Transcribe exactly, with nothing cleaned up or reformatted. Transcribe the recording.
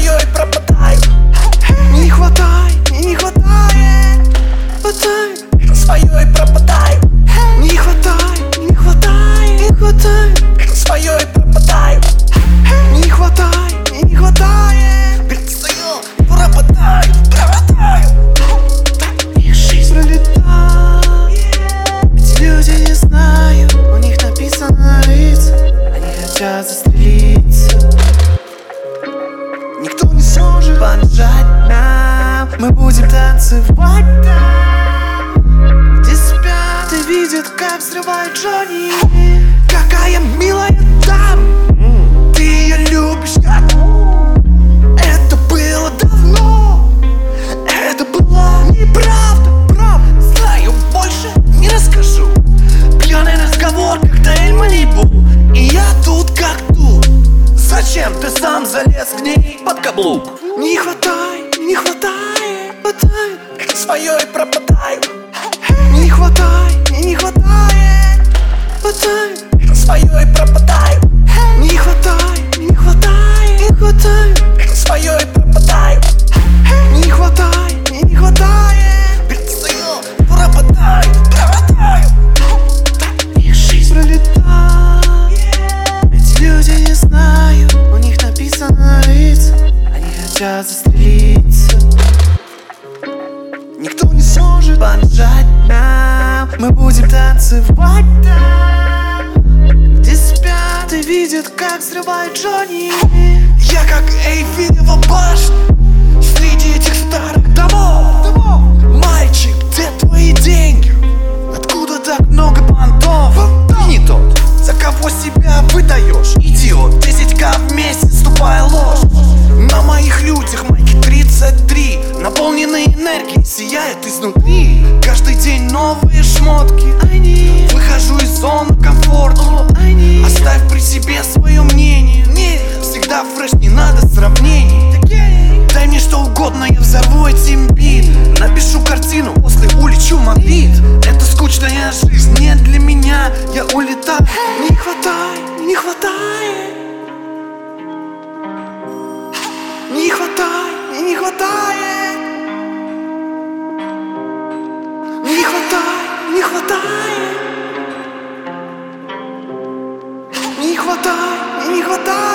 свое и пропадаю. Не хватай, не хватает, хватай, свое и пропадаю. Не хватай, не хватай, не хватай, свое и пропадаю. Не хватай, не хватает, перестаю, пропадаю, пропадаю. Жизнь пролетает, эти люди не знают, у них написано на лицах, они хотят застрелиться. Никто не сможет помешать нам, мы будем танцевать там, где спят и видят, как взрывает Джонни. Какая милая дама, ты ее любишь, как? Это было давно, это была неправда, правда. Знаю, больше не расскажу. Пьяный разговор, коктейль Малибу, и я тут как тут. Зачем ты сам залез к ней под каблук? Не хватай, не хватает, хватай, свое и пропадаю. Не хватай, не хватает, хватай, свое и пропадаю. Не хватай, не хватает, не хватай, свое и пропадаю. Не хватай, не хватает, перестаю, пропадаю, пропадаю. Жизнь пролетает, эти люди не знают, у них написано на лицах, они хотят застрелиться. Никто не сможет помешать нам, мы будем танцевать там, где спят и видят, как взрывает Джонни. Я как Эйфелева башня среди этих старых домов. Мальчик, где твои деньги? Откуда так много понтов? Ты не тот, за кого себя выдаешь. Идиот, десять ка в месяц, ступая ложь. На моих людях майки тридцать три, наполненные энергией, сияют изнутри. Каждый день новые шмотки, выхожу из зоны комфорта. Оставь при себе свое мнение, всегда фреш, не надо сравнений. Дай мне что угодно, я взорву этим бит. Напишу картину, после улечу в Мадрид. Это скучная жизнь не для меня, я улетаю. Не хватай, не хватает, не хватай, не хватает, не хватай, не хватает, не хватай, не хватает.